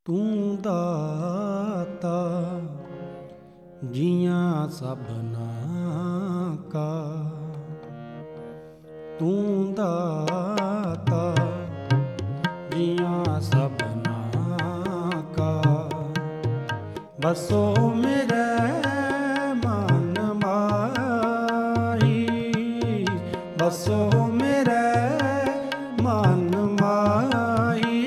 तू दाता जियां सबना का, तू दाता जियां सबना का। बसो मेरे मन माही, बसो मेरे मन माही।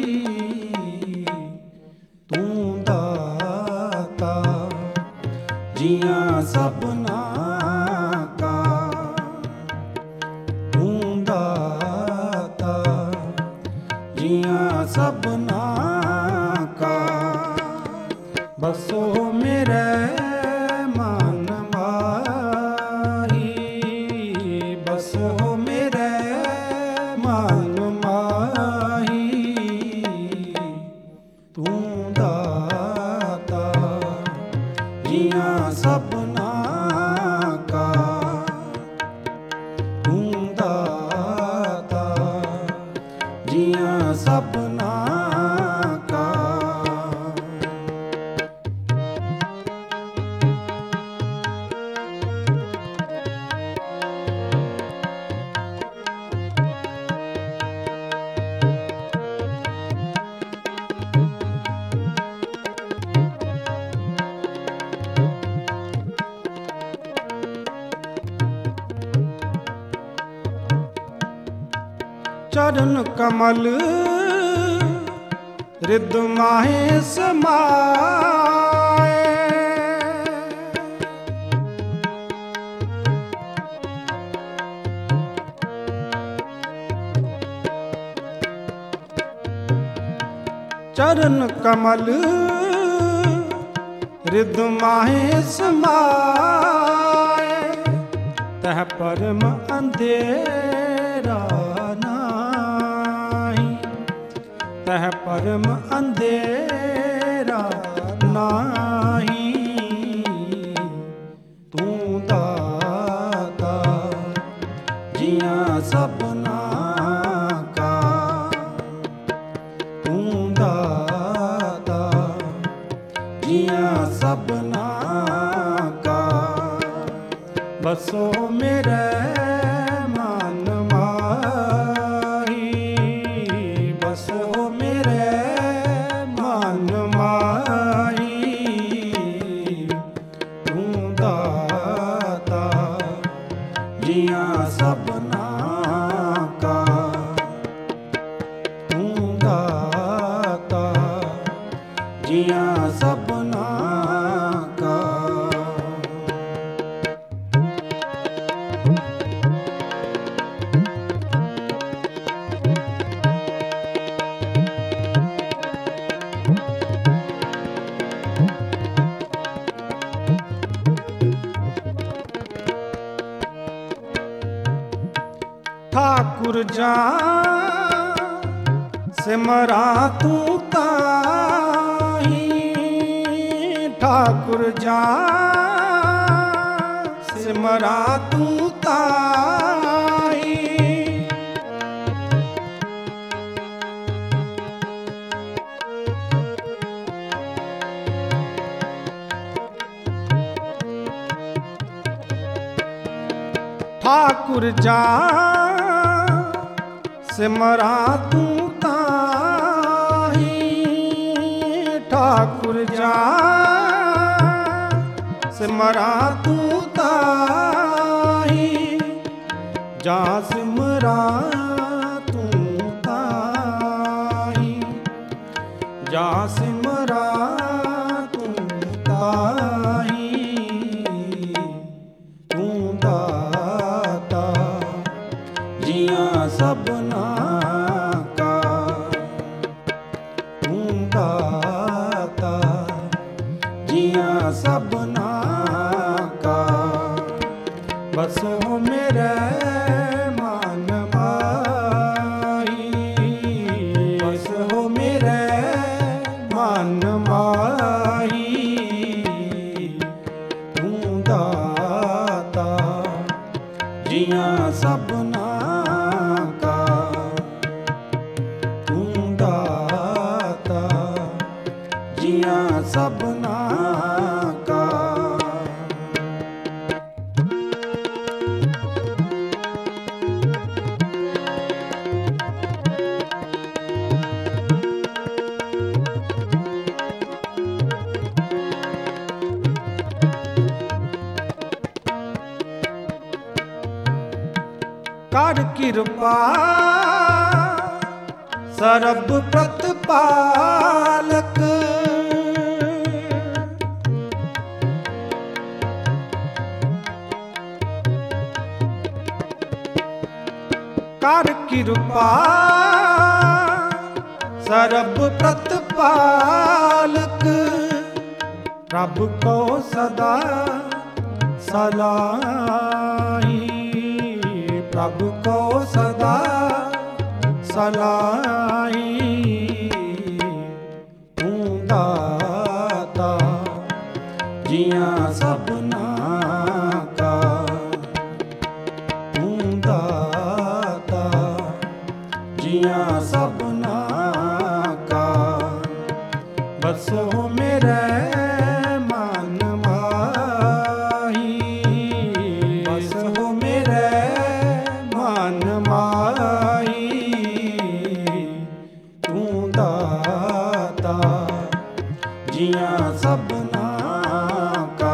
तू दाता जियां सबना का, तू दाता जियां सबना का। बसो मेरे मन माही, बसो मेरे मन माही। तू दाता जियां सबना का, तू दाता जियां सबना का। चरण कमल रिद माहे समाए, चरण कमल रिद माहे समाए। तह परम अंधेरा तह परम अंधेरा नाही। तू दाता जियां सबना का, तू दाता जियां सबना का। बसो मेरे मन माही, बसो मेरे मन माही। तू दाता जियां सबना का, तू दाता जियां सबना का। ठाकुर जा सिमरा तू ताही, ठाकुर जा सिमरा तू ताही। ठाकुर जा सिमरा तू ताही, ठाकुर जा सिमरा तू ताही। जा सिमरा तू ताही, जा सिमरा तू ताही। तू दाता जियां सबना का, तू दाता जियां सबना का। बसो मेरे मन माही, बसो मेरे मन माही। तू दाता जियां सबना का, तू दाता ਸਭਨਾ ਕਾ। ਕਰ ਕਿਰਪਾ ਸਰਬ ਪ੍ਰਤਪਾਲਕ, ਕਰ ਕਿਰਪਾ ਸਰਬ ਪ੍ਰਤਪਾਲਕ, ਰੱਬ ਕੋ ਸਦਾ ਸਲਾਹੀ, ਪ੍ਰਭ ਕੋ ਸਦਾ ਸਲਾਹੀ। ਤੂੰ ਦਾਤਾ ਜੀਆਂ ਸਭਨਾ ਕਾ, ਤੂੰ ਦਾਤਾ ਜੀਆਂ ਸਭਨਾ ਕਾ। ਬਸੋ ਮੇਰੇ ਮਨ ਮਾਹੀ, ਬਸੋ ਮੇਰੇ ਮਨ ਮਾਹੀ। ਤੂੰ ਦਾਤਾ ਜੀਆਂ ਸਭਨਾ ਕਾ,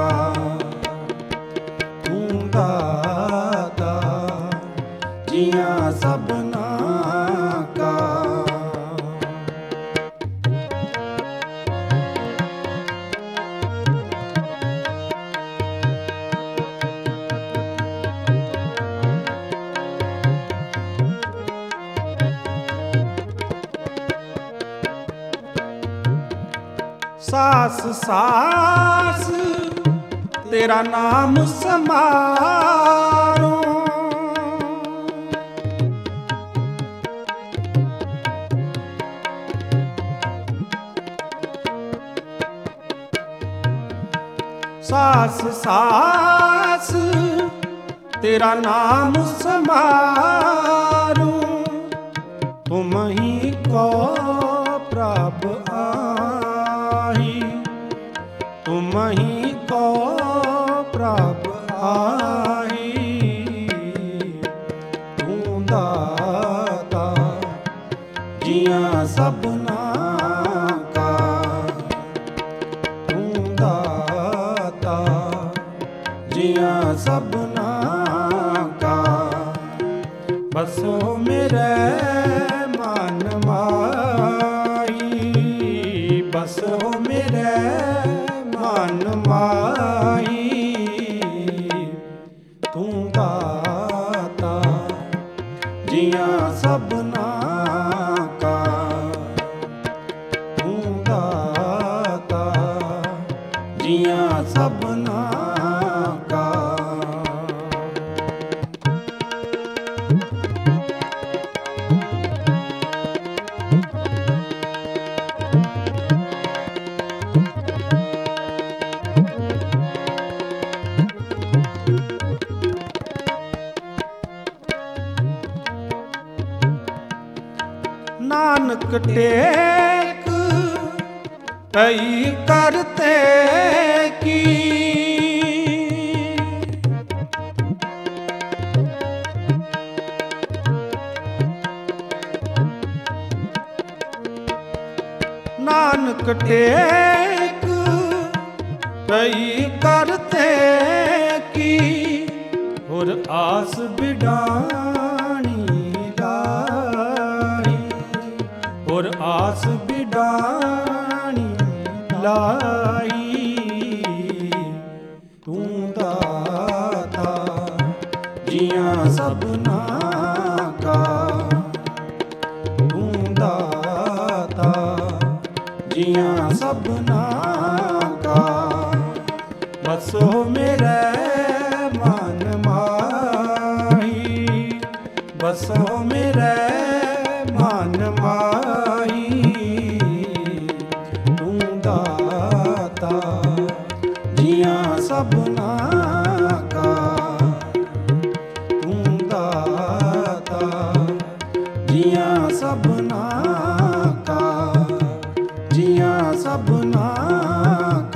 ਤੂੰ ਦਾਤਾ ਜੀਆਂ ਸਭਨਾ ਕਾ। ਸਾਸ ਸਾਸ ਤੇਰਾ ਨਾਮ ਸਮਾਰੋ, ਸਾਸ ਸਾਸ ਤੇਰਾ ਨਾਮ ਸਮਾਰੋ। ਤੁਮ ਹੀ ਕੋ ਪ੍ਰਭ ਆਹੀ, ਤੁਮ ਹੀ ਕੋ ਪ੍ਰਭ ਆਹੀ। ਤੂੰ ਦਾਤਾ ਜੀਆਂ ਸਭਨਾ ਕਾ, ਤੂੰ ਦਾਤਾ ਜੀਆਂ ਸਭਨਾ ਕਾ। ਬਸੋ ਮੇਰੇ ਮਨ ਮਾਹੀ, ਬਸੋ ਮੇਰੇ ਮਨ ਮਾਹੀ। ਤੂੰ ਦਾਤਾ ਜੀਆਂ ਸਭਨਾ ਕਾ, ਤੂੰ ਦਾਤਾ ਜੀਆਂ ਸਭਨਾ ਕਾ। ਨਾਨਕ ਟੇਕ ਕਈ ਕਰਤੇ ਕੀ, ਨਾਨਕ ਟੇਕ ਕਈ ਕਰਤੇ ਕੀ। ਹੋਰ ਆਸ ਬਿਡਾਣੀ ਲਾਈ, ਹੋਰ ਆਸ ਬਿਡਾਣੀ ਲਾਈ। ਤੂੰ ਦਾਤਾ ਜੀਆਂ ਸਭਨਾ ਕਾ, ਤੂੰ ਦਾਤਾ ਜੀਆਂ ਸਭਨਾ ਕਾ। ਬਸੋ ਮੇਰੇ ਮਨ ਮਾਹੀ, ਬਸੋ ਮੇਰੇ ਮਨ ਮਾਹੀ। ਤੂੰ ਦਾਤਾ ਜੀਆਂ ਸਭਨਾ ਕਾ, ਤੂੰ ਦਾਤਾ ਜੀਆਂ ਸਭਨਾ ਕਾ, ਜੀਆਂ सबना